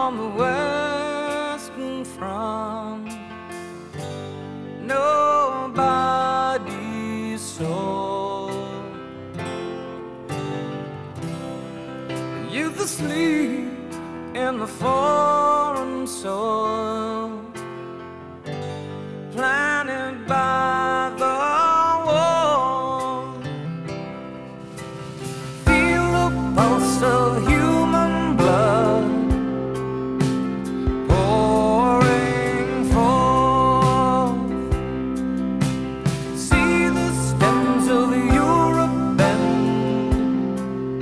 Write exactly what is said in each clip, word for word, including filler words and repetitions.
on the Western Front. Nobody saw youth asleep in the foreign soil planted by the wall. Feel the pulse of human blood pouring forth. See the stems of Europe bend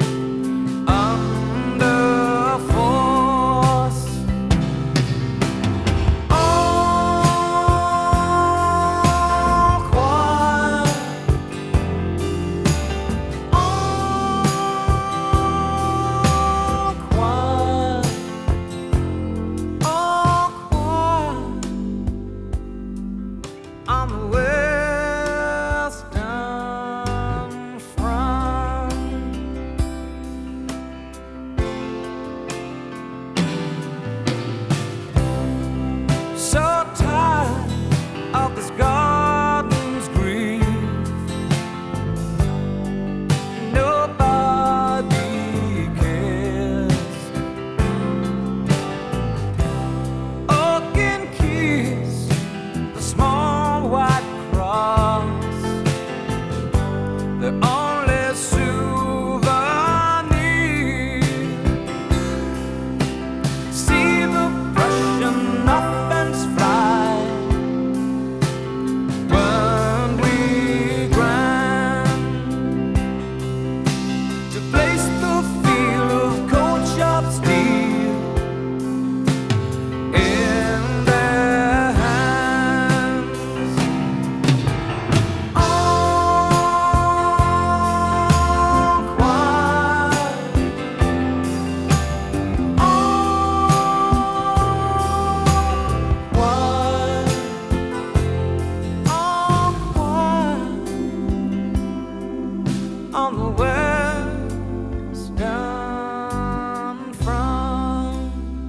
under force. All quiet, all quiet, all quiet on the Western Front. So tired of this garden's grief, nobody cares. Oaken keys, the small white cross, the only souvenir. See the Prussian offense fly when we grind to place the feel of cold sharp steel in their hands. All quiet, all quiet, all quiet on the Western Front.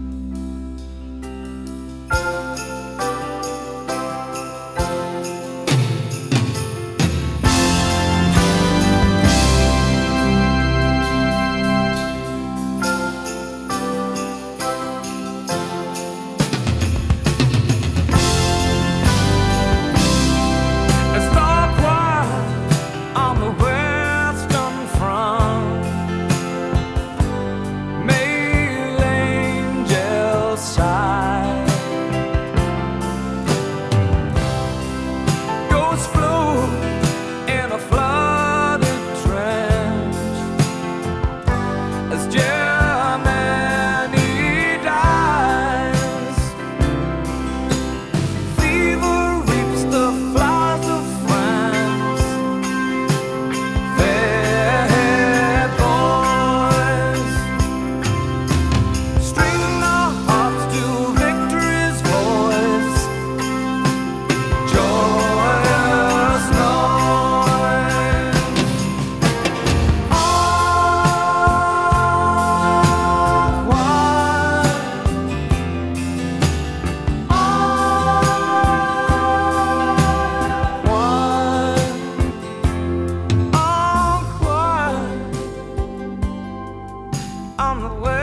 It's all quiet on the Western Front. Male angels sigh, ghosts float in a flooded trench as Germany dies. Fever reaps the flowers of France. Fair boys string our hearts to victory's voice. Joyous noise. All quiet, all quiet, all quiet on the way.